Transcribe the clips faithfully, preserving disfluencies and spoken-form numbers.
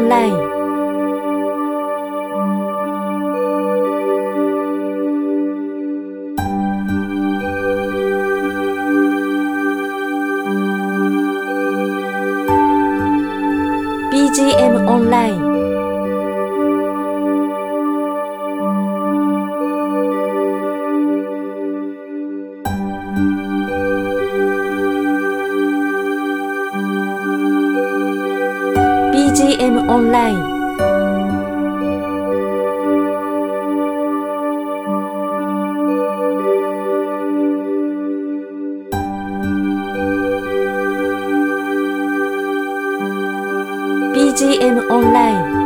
ンライン。ビージーエム オンライン。ビージーエム オンライン。ビージーエム オンライン。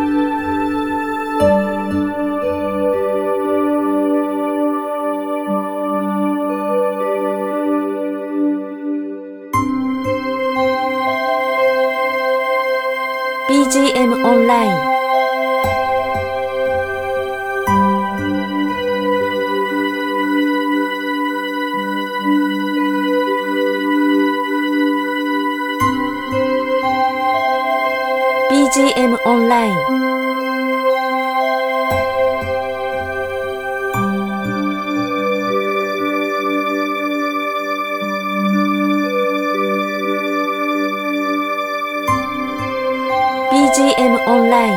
ビージーエム オンライン。ビージーエム オンライン。ビージーエム オンライン。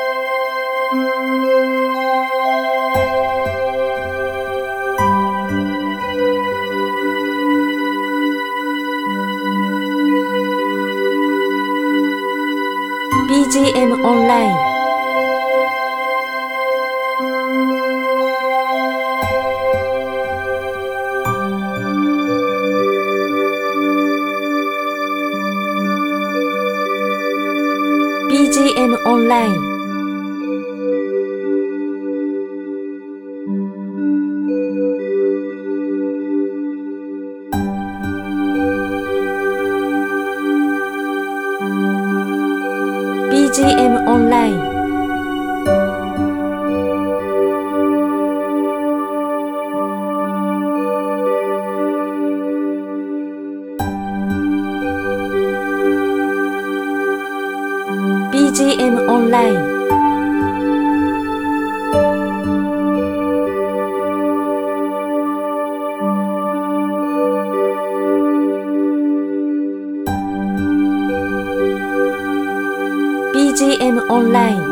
ビージーエム オンライン。ビージーエム オンライン。ビージーエム オンライン。ビージーエム オンライン。ビージーエム オンライン。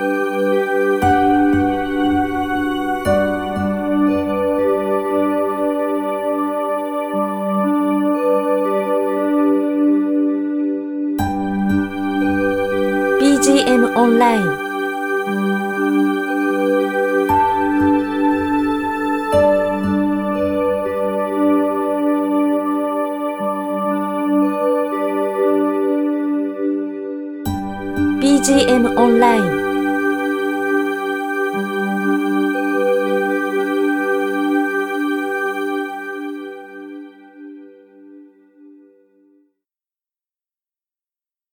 ビージーエム オンライン。ビージーエム オンライン。